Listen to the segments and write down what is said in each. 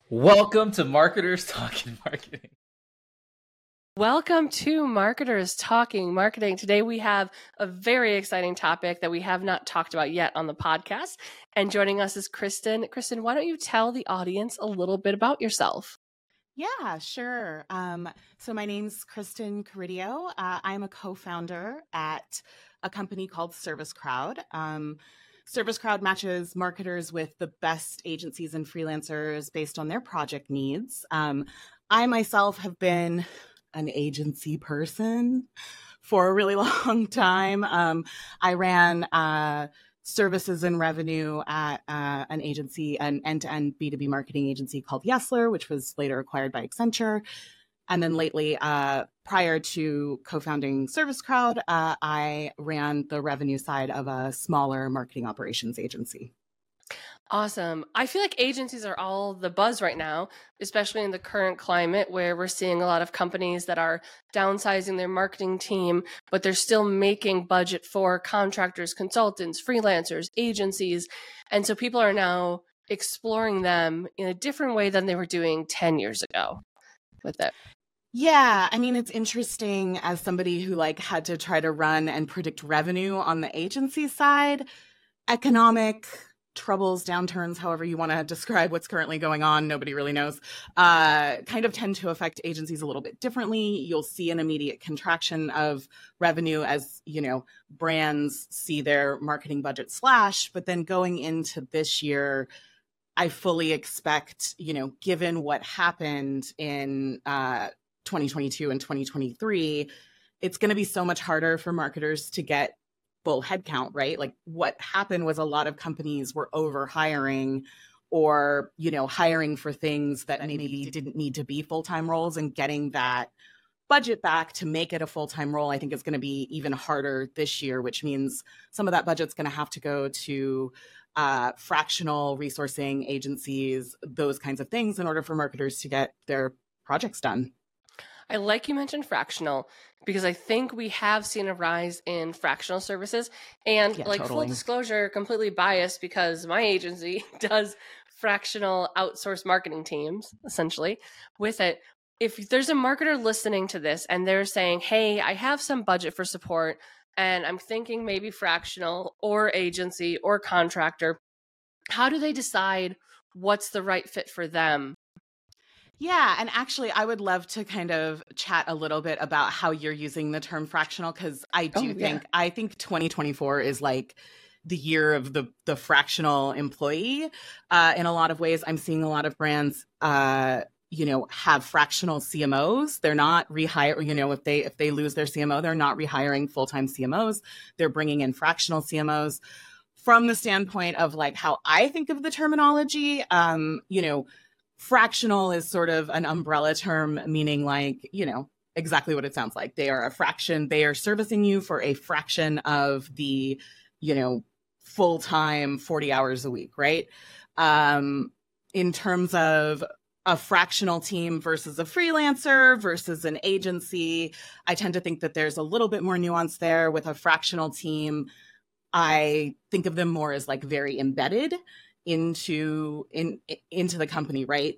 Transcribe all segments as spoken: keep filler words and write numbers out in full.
Welcome to Marketers Talking Marketing. Welcome to Marketers Talking Marketing. Today we have a very exciting topic that we have not talked about yet on the podcast. And joining us is Kristen. Kristen, why don't you tell the audience a little bit about yourself? Yeah, sure. Um, so my name's Kristen Caridio. Uh, I'm a co-founder at a company called Service Crowd. Um, Service Crowd matches marketers with the best agencies and freelancers based on their project needs. Um, I myself have been an agency person for a really long time. Um, I ran uh, services and revenue at uh, an agency, an end-to-end B two B marketing agency called Yesler, which was later acquired by Accenture. And then lately, uh, prior to co-founding Service Crowd, uh, I ran the revenue side of a smaller marketing operations agency. Awesome. I feel like agencies are all the buzz right now, especially in the current climate where we're seeing a lot of companies that are downsizing their marketing team, but they're still making budget for contractors, consultants, freelancers, agencies. And so people are now exploring them in a different way than they were doing ten years ago with it. Yeah, I mean, it's interesting as somebody who like had to try to run and predict revenue on the agency side, economic troubles, downturns, however you want to describe what's currently going on, nobody really knows, uh, kind of tend to affect agencies a little bit differently. You'll see an immediate contraction of revenue as, you know, brands see their marketing budget slash, but then going into this year, I fully expect, you know, given what happened in uh, twenty twenty-two and twenty twenty-three, it's going to be so much harder for marketers to get full headcount, right? Like what happened was a lot of companies were over hiring or, you know, hiring for things that maybe didn't need to be full-time roles, and getting that budget back to make it a full-time role, I think is going to be even harder this year, which means some of that budget's going to have to go to uh, fractional resourcing agencies, those kinds of things in order for marketers to get their projects done. I like you mentioned fractional because I think we have seen a rise in fractional services. And Yeah, like totally. full disclosure, completely biased because my agency does fractional outsourced marketing teams, essentially, with it. If there's a marketer listening to this and they're saying, hey, I have some budget for support and I'm thinking maybe fractional or agency or contractor, how do they decide what's the right fit for them? Yeah, and actually, I would love to kind of chat a little bit about how you're using the term fractional, because I do Oh, yeah. think I think twenty twenty-four is like the year of the the fractional employee. Uh, in a lot of ways, I'm seeing a lot of brands, uh, you know, have fractional C M Os. They're not rehire. You know, if they if they lose their C M O, they're not rehiring full time C M Os. They're bringing in fractional C M Os. From the standpoint of like how I think of the terminology, um, you know. Fractional is sort of an umbrella term, meaning like, you know, exactly what it sounds like. They are a fraction. They are servicing you for a fraction of the, you know, full-time forty hours a week, right? Um, in terms of a fractional team versus a freelancer versus an agency, I tend to think that there's a little bit more nuance there. With a fractional team, I think of them more as like very embedded into in into the company, right?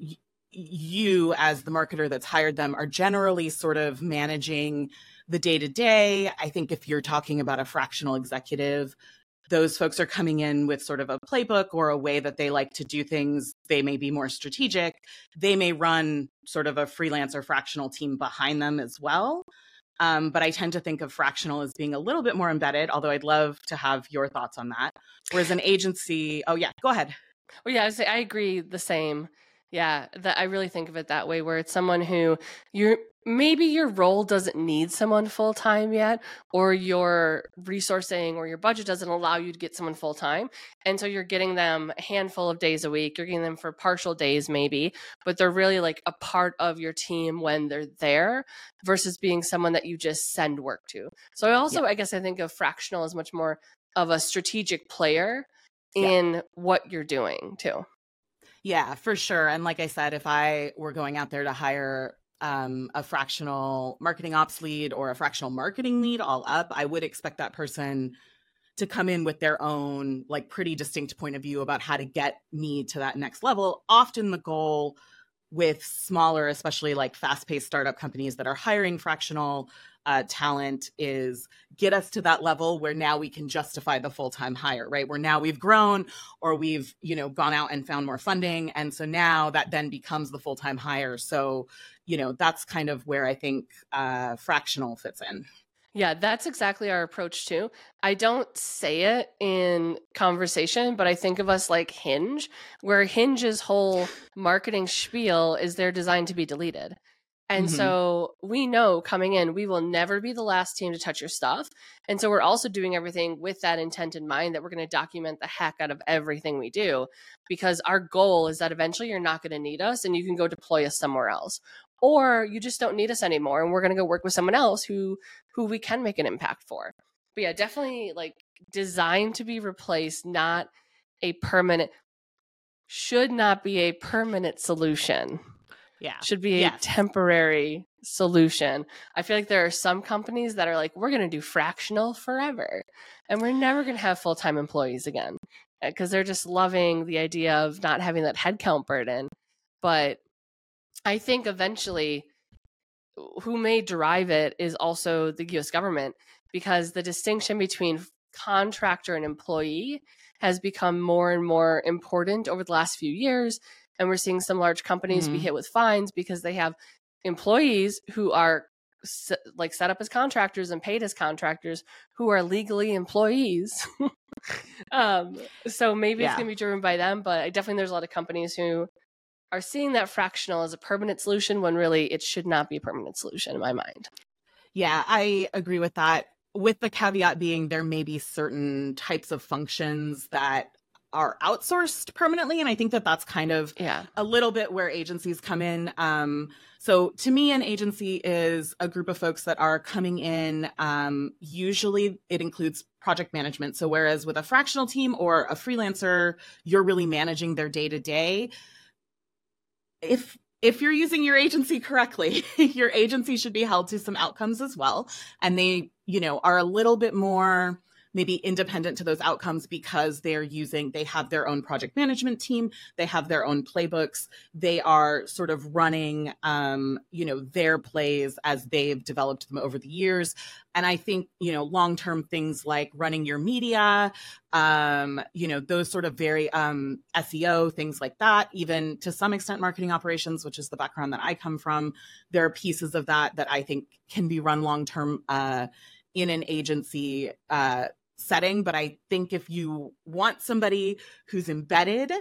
You as the marketer that's hired them are generally sort of managing the day-to-day. I think if you're talking about a fractional executive, those folks are coming in with sort of a playbook or a way that they like to do things. They may be more strategic. They may run sort of a freelance or fractional team behind them as well. Um, but I tend to think of fractional as being a little bit more embedded, although I'd love to have your thoughts on that. Whereas an agency, oh yeah, go ahead. Well, yeah, I, say, I agree the same. Yeah, that I really think of it that way, where it's someone who you're maybe your role doesn't need someone full time yet, or your resourcing or your budget doesn't allow you to get someone full time. And so you're getting them a handful of days a week. You're getting them for partial days maybe, but they're really like a part of your team when they're there versus being someone that you just send work to. So I also, yeah. I guess I think of fractional as much more of a strategic player in yeah. what you're doing too. Yeah, for sure. And like I said, if I were going out there to hire um, a fractional marketing ops lead or a fractional marketing lead all up, I would expect that person to come in with their own like pretty distinct point of view about how to get me to that next level. Often the goal with smaller, especially like fast-paced startup companies that are hiring fractional uh, talent is get us to that level where now we can justify the full-time hire, right? Where now we've grown or we've, you know, gone out and found more funding. And so now that then becomes the full-time hire. So, you know, that's kind of where I think uh, fractional fits in. Yeah, that's exactly our approach too. I don't say it in conversation, but I think of us like Hinge, where Hinge's whole marketing spiel is they're designed to be deleted. And Mhm. so we know coming in, we will never be the last team to touch your stuff. And so we're also doing everything with that intent in mind that we're going to document the heck out of everything we do, because our goal is that eventually you're not going to need us and you can go deploy us somewhere else. Or you just don't need us anymore and we're going to go work with someone else who who we can make an impact for. But yeah, definitely like designed to be replaced, not a permanent, should not be a permanent solution. Yeah. Should be a Yes. temporary solution. I feel like there are some companies that are like, we're going to do fractional forever and we're never going to have full-time employees again because they're just loving the idea of not having that headcount burden. But I think eventually who may drive it is also the U S government, because the distinction between contractor and employee has become more and more important over the last few years. And we're seeing some large companies Mhm. be hit with fines because they have employees who are s- like set up as contractors and paid as contractors who are legally employees. um, so maybe it's Yeah. going to be driven by them, but I definitely there's a lot of companies who are seeing that fractional as a permanent solution when really it should not be a permanent solution in my mind. Yeah, I agree with that. With the caveat being there may be certain types of functions that are outsourced permanently. And I think that that's kind of Yeah. a little bit where agencies come in. Um, so to me, an agency is a group of folks that are coming in. Um, usually it includes project management. So whereas with a fractional team or a freelancer, you're really managing their day to day. If if you're using your agency correctly, your agency should be held to some outcomes as well. And they, you know, are a little bit more maybe independent to those outcomes because they're using, they have their own project management team, they have their own playbooks, they are sort of running, um, you know, their plays as they've developed them over the years. And I think, you know, long-term things like running your media, um, you know, those sort of very um, S E O, things like that, even to some extent marketing operations, which is the background that I come from, there are pieces of that that I think can be run long-term uh, in an agency uh, setting. But I think if you want somebody who's embedded,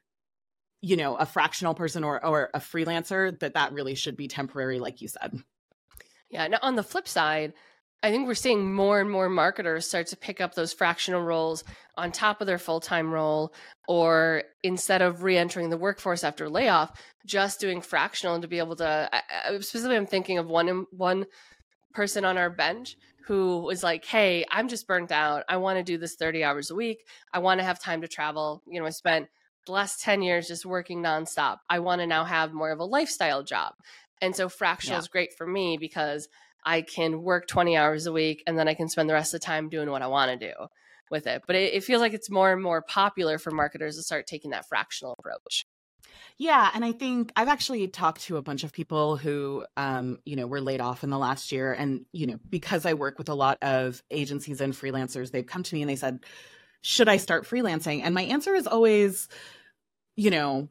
you know, a fractional person or, or a freelancer, that that really should be temporary, like you said. Yeah. Now, on the flip side, I think we're seeing more and more marketers start to pick up those fractional roles on top of their full-time role, or instead of re-entering the workforce after layoff, just doing fractional to be able to, I, I, specifically I'm thinking of one one person on our bench who was like, hey, I'm just burnt out. I want to do this thirty hours a week. I want to have time to travel. You know, I spent the last ten years just working nonstop. I want to now have more of a lifestyle job. And so fractional Yeah. is great for me because I can work twenty hours a week and then I can spend the rest of the time doing what I want to do with it. But it, it feels like it's more and more popular for marketers to start taking that fractional approach. Yeah. And I think I've actually talked to a bunch of people who, um, you know, were laid off in the last year. And, you know, because I work with a lot of agencies and freelancers, they've come to me and they said, should I start freelancing? And my answer is always, you know,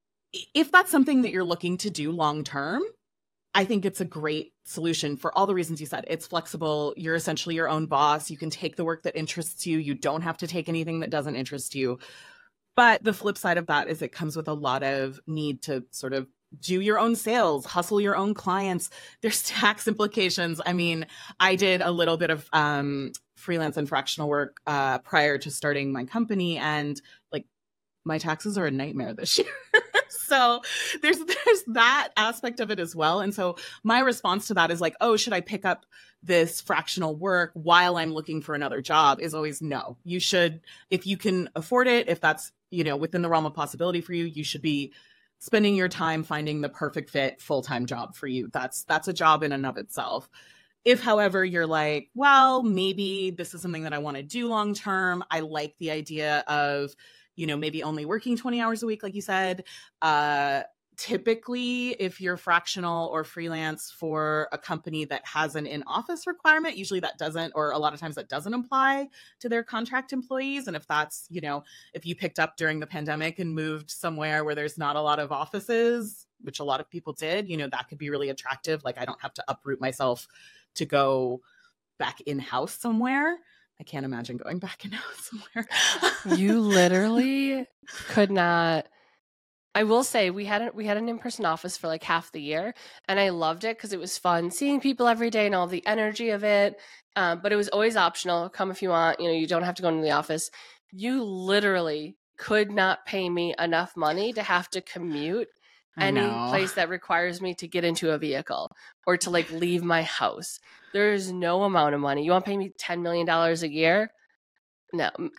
if that's something that you're looking to do long term, I think it's a great solution for all the reasons you said. It's flexible. You're essentially your own boss. You can take the work that interests you. You don't have to take anything that doesn't interest you. But the flip side of that is it comes with a lot of need to sort of do your own sales, hustle your own clients. There's tax implications. I mean, I did a little bit of um, freelance and fractional work uh, prior to starting my company, and like my taxes are a nightmare this year. So there's there's that aspect of it as well. And so my response to that is like, oh, should I pick up this fractional work while I'm looking for another job? Is always no. You should, if you can afford it, if that's, you know, within the realm of possibility for you, you should be spending your time finding the perfect fit full-time job for you. That's that's a job in and of itself. If, however, you're like, well, maybe this is something that I want to do long term. I like the idea of, you know, maybe only working twenty hours a week, like you said, uh, typically, if you're fractional or freelance for a company that has an in-office requirement, usually that doesn't, or a lot of times that doesn't apply to their contract employees. And if that's, you know, if you picked up during the pandemic and moved somewhere where there's not a lot of offices, which a lot of people did, you know, that could be really attractive. Like, I don't have to uproot myself to go back in-house somewhere. I can't imagine going back in-house somewhere. You literally could not. I will say we had a, we had an in-person office for like half the year, and I loved it because it was fun seeing people every day and all the energy of it. Um, but it was always optional. Come if you want. You know, you don't have to go into the office. You literally could not pay me enough money to have to commute any place that requires me to get into a vehicle or to like leave my house. There is no amount of money. You want to pay me ten million dollars a year? No, no.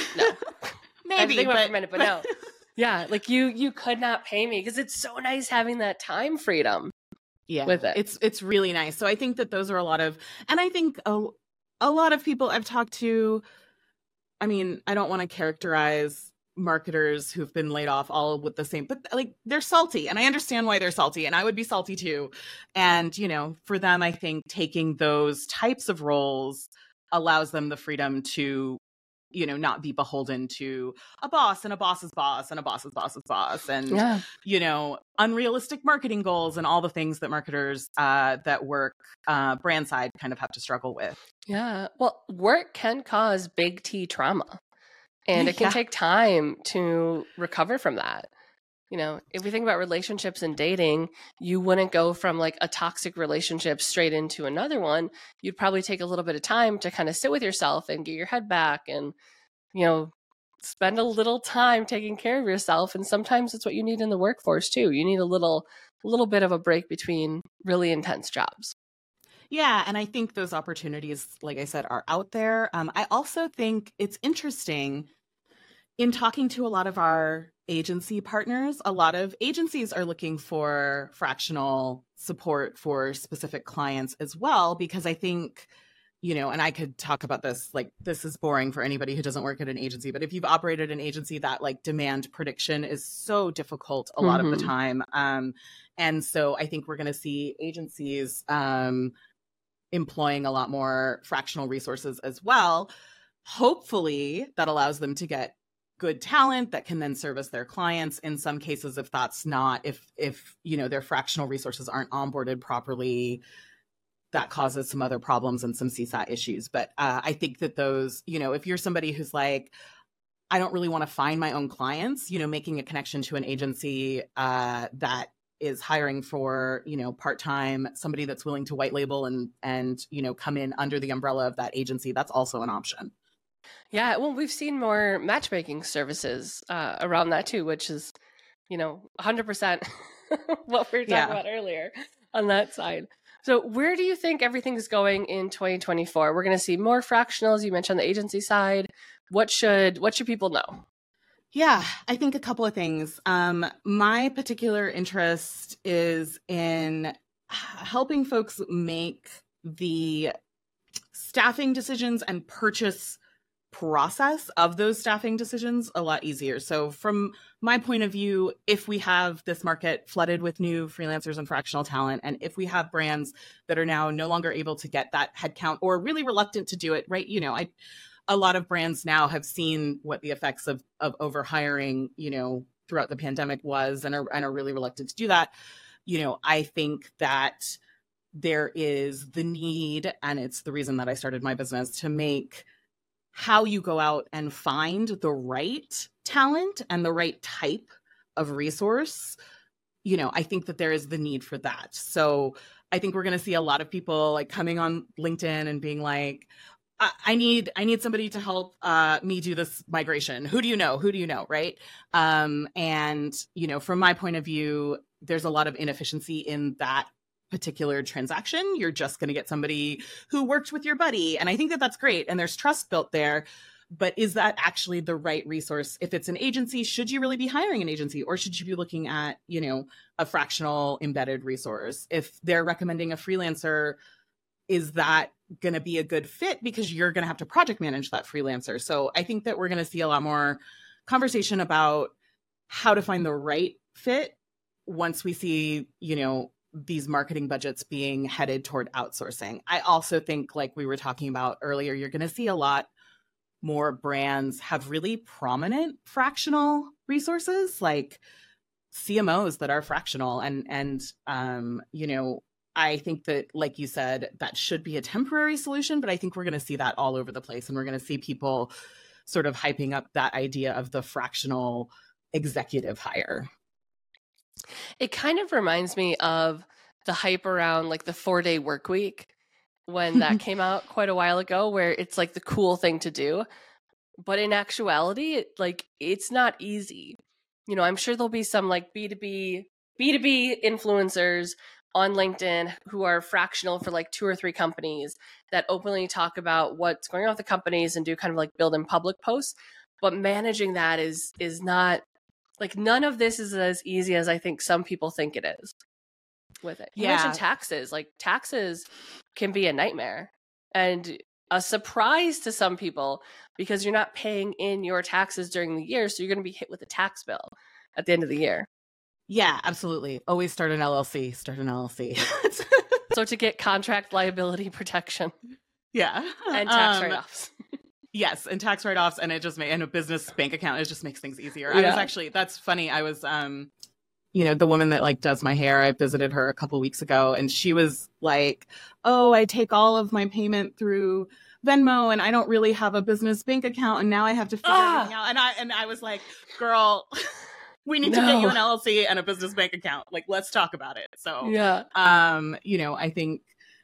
Maybe, I had to think about it but, for a minute, but no. Yeah, like you you could not pay me because it's so nice having that time freedom. Yeah, with it. It's it's really nice. So I think that those are a lot of, and I think a, a lot of people I've talked to, I mean, I don't want to characterize marketers who've been laid off all with the same, but like they're salty, and I understand why they're salty, and I would be salty too. And, you know, for them, I think taking those types of roles allows them the freedom to, you know, not be beholden to a boss and a boss's boss and a boss's boss's boss and, yeah. you know, unrealistic marketing goals and all the things that marketers uh, that work uh, brand side kind of have to struggle with. Yeah. Well, work can cause big T trauma, and it can Yeah. take time to recover from that. You know, if we think about relationships and dating, you wouldn't go from like a toxic relationship straight into another one. You'd probably take a little bit of time to kind of sit with yourself and get your head back and, you know, spend a little time taking care of yourself. And sometimes it's what you need in the workforce too. You need a little, a little bit of a break between really intense jobs. Yeah. And I think those opportunities, like I said, are out there. Um, I also think it's interesting in talking to a lot of our agency partners, a lot of agencies are looking for fractional support for specific clients as well, because I think, you know, and I could talk about this, like, this is boring for anybody who doesn't work at an agency, but if you've operated an agency, that like demand prediction is so difficult a lot Mm-hmm. of the time. Um, and so I think we're going to see agencies um, employing a lot more fractional resources as well. Hopefully that allows them to get good talent that can then service their clients. In some cases, if that's not, if, if, you know, their fractional resources aren't onboarded properly, that causes some other problems and some C SAT issues. But uh, I think that those, you know, if you're somebody who's like, I don't really want to find my own clients, you know, making a connection to an agency uh, that is hiring for, you know, part-time, somebody that's willing to white label and, and, you know, come in under the umbrella of that agency, that's also an option. Yeah, well, we've seen more matchmaking services uh, around that too, which is, you know, one hundred percent what we were talking Yeah. about earlier on that side. So where do you think everything's going in twenty twenty-four? We're going to see more fractionals. You mentioned the agency side. What should what should people know? Yeah, I think a couple of things. Um, my particular interest is in helping folks make the staffing decisions and purchase process of those staffing decisions a lot easier. So from my point of view, if we have this market flooded with new freelancers and fractional talent, and if we have brands that are now no longer able to get that headcount or really reluctant to do it, right? You know, I, a lot of brands now have seen what the effects of, of overhiring, you know, throughout the pandemic was, and are, and are really reluctant to do that. You know, I think that there is the need, and it's the reason that I started my business, to make how you go out and find the right talent and the right type of resource. You know, I think that there is the need for that. So I think we're going to see a lot of people like coming on LinkedIn and being like, I, I need, I need somebody to help uh, me do this migration. Who do you know? Who do you know? Right. Um, and, you know, from my point of view, there's a lot of inefficiency in that particular transaction. You're just going to get somebody who worked with your buddy. And I think that that's great. And there's trust built there. But is that actually the right resource? If it's an agency, should you really be hiring an agency, or should you be looking at, you know, a fractional embedded resource? If they're recommending a freelancer, is that going to be a good fit? Because you're going to have to project manage that freelancer. So I think that we're going to see a lot more conversation about how to find the right fit once we see, you know, these marketing budgets being headed toward outsourcing. I also think, like we were talking about earlier, you're going to see a lot more brands have really prominent fractional resources, like C M Os that are fractional. And, and um, you know, I think that, like you said, that should be a temporary solution, but I think we're going to see that all over the place. And we're going to see people sort of hyping up that idea of the fractional executive hire. It kind of reminds me of the hype around like the four day work week when that came out quite a while ago, where it's like the cool thing to do. But in actuality, it, like it's not easy. You know, I'm sure there'll be some like B two B, B two B influencers on LinkedIn who are fractional for like two or three companies that openly talk about what's going on with the companies and do kind of like build in public posts. But managing that is is not like, none of this is as easy as I think some people think it is with it. You Yeah. mentioned taxes. Like taxes can be a nightmare and a surprise to some people because you're not paying in your taxes during the year. So you're going to be hit with a tax bill at the end of the year. Yeah, absolutely. Always start an L L C, start an L L C. So to get contract liability protection Yeah. and tax Um, write-offs. Yes, and tax write-offs, and it just ma- and a business bank account, it just makes things easier. I Yeah. was actually, that's funny. I was, um, you know, the woman that like does my hair, I visited her a couple weeks ago, and she was like, "Oh, I take all of my payment through Venmo, and I don't really have a business bank account, and now I have to figure Ah! everything out." And I and I was like, "Girl, we need to No. get you an L L C and a business bank account. Like, let's talk about it." So, Yeah. um, you know, I think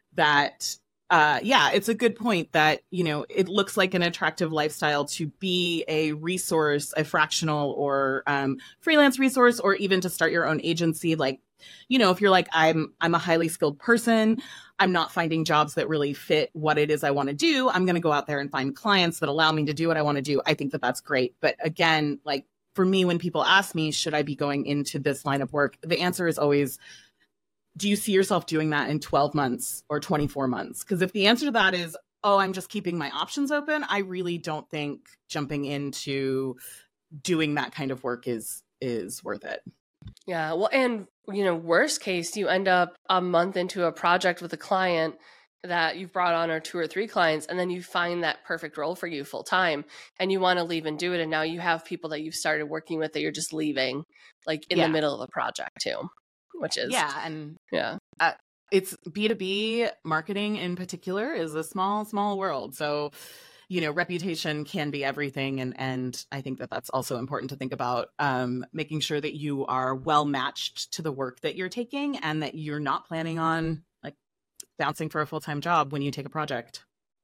that. Uh, yeah, it's a good point that, you know, it looks like an attractive lifestyle to be a resource, a fractional or um, freelance resource, or even to start your own agency. Like, you know, if you're like, I'm, I'm a highly skilled person, I'm not finding jobs that really fit what it is I want to do. I'm going to go out there and find clients that allow me to do what I want to do. I think that that's great. But again, like for me, when people ask me, should I be going into this line of work? The answer is always, do you see yourself doing that in twelve months or twenty-four months? Because if the answer to that is, oh, I'm just keeping my options open, I really don't think jumping into doing that kind of work is is worth it. Yeah. Well, and, you know, worst case, you end up a month into a project with a client that you've brought on, or two or three clients, and then you find that perfect role for you full time and you want to leave and do it. And now you have people that you've started working with that you're just leaving like in Yeah. the middle of a project too. Which is, Yeah, and yeah, uh, it's B two B marketing in particular is a small, small world. So, you know, reputation can be everything. And, and I think that that's also important to think about, um, making sure that you are well matched to the work that you're taking and that you're not planning on like bouncing for a full-time job when you take a project.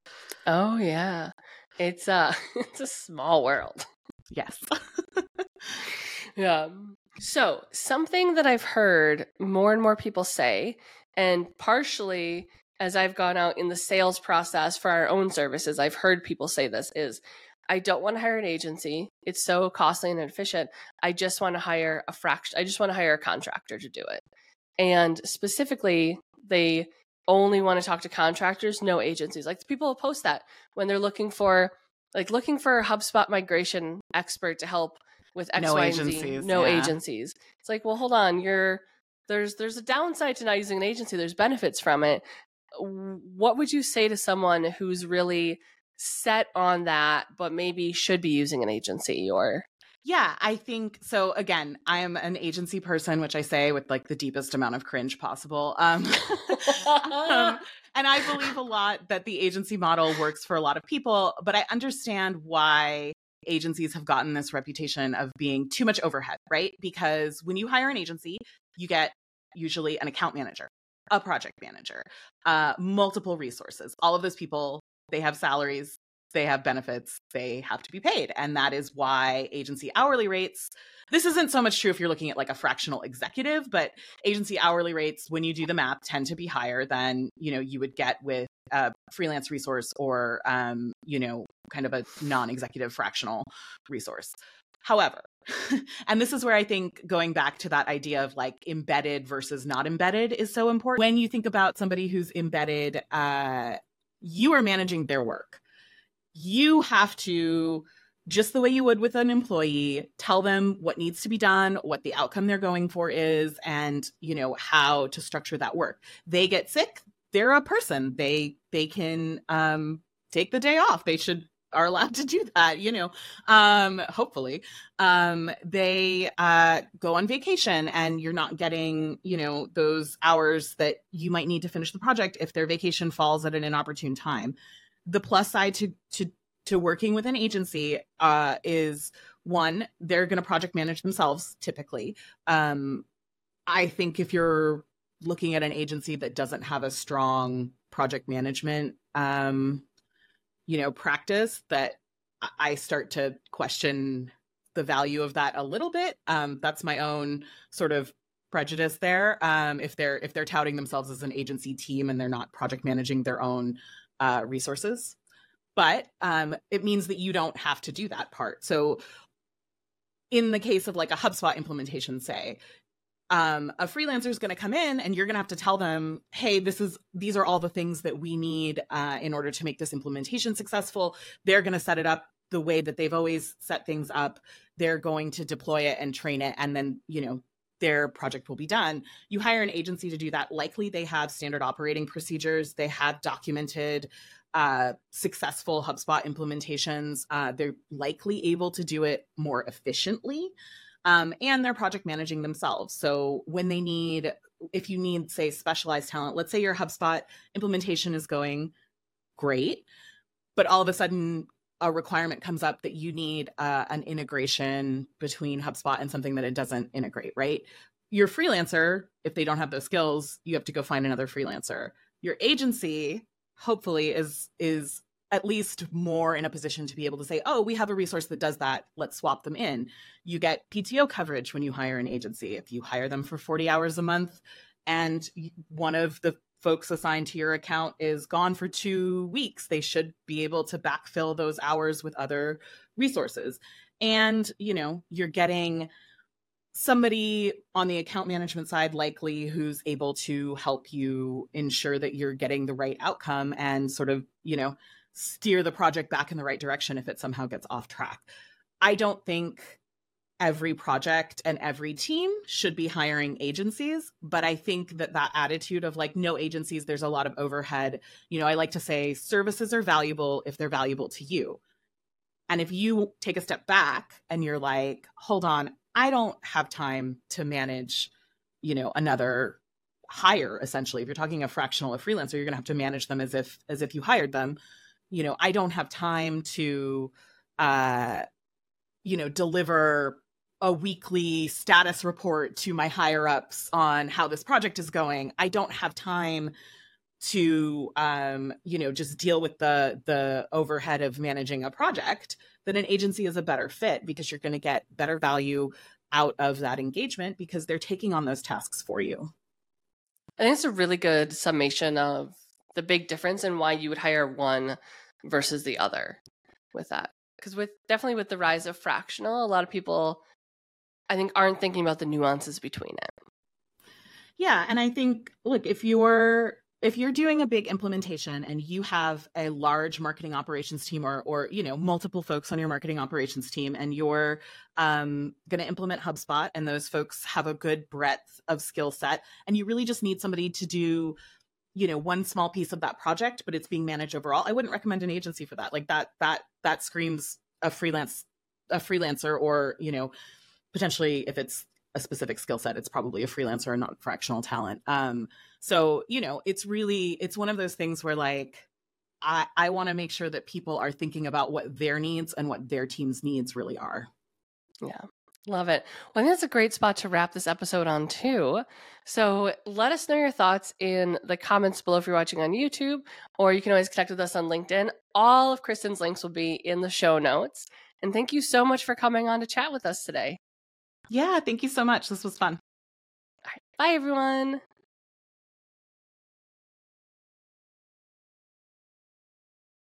Oh yeah, it's uh, it's a small world. Yes. Yeah. So something that I've heard more and more people say, and partially as I've gone out in the sales process for our own services, I've heard people say this is, I don't want to hire an agency. It's so costly and inefficient. I just want to hire a fraction. I just want to hire a contractor to do it. And specifically, they only want to talk to contractors, no agencies. Like people will post that when they're looking for, like looking for a HubSpot migration expert to help with X, No Y, and Z. agencies, No yeah. agencies. It's like, well, hold on. You're there's there's a downside to not using an agency. There's benefits from it. What would you say to someone who's really set on that, but maybe should be using an agency? Or Yeah, I think so. Again, I am an agency person, which I say with like the deepest amount of cringe possible. Um, um, and I believe a lot that the agency model works for a lot of people, but I understand why agencies have gotten this reputation of being too much overhead, right? Because when you hire an agency, you get usually an account manager, a project manager, uh, multiple resources. All of those people, they have salaries, they have benefits, they have to be paid. And that is why agency hourly rates, this isn't so much true if you're looking at like a fractional executive, but agency hourly rates, when you do the math, tend to be higher than, you know, you would get with a freelance resource or, um, you know, kind of a non-executive fractional resource. However, and this is where I think going back to that idea of like embedded versus not embedded is so important. When you think about somebody who's embedded, uh, you are managing their work. You have to just the way you would with an employee. Tell them what needs to be done, what the outcome they're going for is, and, you know, how to structure that work. They get sick, they're a person. They they can um, take the day off. They should are allowed to do that, you know, um, hopefully. Um, they uh, go on vacation, and you're not getting, you know, those hours that you might need to finish the project if their vacation falls at an inopportune time. The plus side to to to working with an agency uh, is, one, they're going to project manage themselves typically. Um, I think if you're looking at an agency that doesn't have a strong project management, um, you know, practice, that I start to question the value of that a little bit. Um, that's my own sort of prejudice there. Um, if they're if they're touting themselves as an agency team and they're not project managing their own uh, resources. But um, it means that you don't have to do that part. So in the case of like a HubSpot implementation, say, um, a freelancer is going to come in and you're going to have to tell them, hey, this is these are all the things that we need uh, in order to make this implementation successful. They're going to set it up the way that they've always set things up. They're going to deploy it and train it. And then, you know, their project will be done. You hire an agency to do that. Likely they have standard operating procedures. They have documented uh, successful HubSpot implementations. Uh, they're likely able to do it more efficiently. Um, and they're project managing themselves. So when they need, if you need, say, specialized talent, let's say your HubSpot implementation is going great, but all of a sudden a requirement comes up that you need uh, an integration between HubSpot and something that it doesn't integrate, right? Your freelancer, if they don't have those skills, you have to go find another freelancer. Your agency, hopefully, is is at least more in a position to be able to say, oh, we have a resource that does that. Let's swap them in. You get P T O coverage when you hire an agency. If you hire them for forty hours a month and one of the folks assigned to your account is gone for two weeks, they should be able to backfill those hours with other resources. And, you know, you're getting somebody on the account management side, likely, who's able to help you ensure that you're getting the right outcome and sort of, you know, steer the project back in the right direction if it somehow gets off track. I don't think every project and every team should be hiring agencies, but I think that that attitude of like, no agencies, there's a lot of overhead. You know, I like to say services are valuable if they're valuable to you. And if you take a step back and you're like, hold on, I don't have time to manage, you know, another hire, essentially. If you're talking a fractional, a freelancer, you're going to have to manage them as if, as if you hired them. You know, I don't have time to, uh, you know, deliver a weekly status report to my higher ups on how this project is going. I don't have time to, um, you know, just deal with the the overhead of managing a project. Then an agency is a better fit because you're going to get better value out of that engagement because they're taking on those tasks for you. I think it's a really good summation of the big difference and why you would hire one versus the other with that. Because with definitely with the rise of fractional, a lot of people, I think, aren't thinking about the nuances between it. Yeah, and I think, look, if you're if you're doing a big implementation and you have a large marketing operations team or or you know multiple folks on your marketing operations team, and you're um, going to implement HubSpot, and those folks have a good breadth of skill set, and you really just need somebody to do, you know, one small piece of that project, but it's being managed overall, I wouldn't recommend an agency for that. Like that, that, that screams a freelance, a freelancer, or, you know, potentially if it's a specific skill set, it's probably a freelancer and not fractional talent. Um, so, you know, it's really, it's one of those things where like, I, I want to make sure that people are thinking about what their needs and what their team's needs really are. Yeah. Love it. Well, I think that's a great spot to wrap this episode on too. So let us know your thoughts in the comments below if you're watching on YouTube, or you can always connect with us on LinkedIn. All of Kristen's links will be in the show notes. And thank you so much for coming on to chat with us today. Yeah, thank you so much. This was fun. All right. Bye, everyone.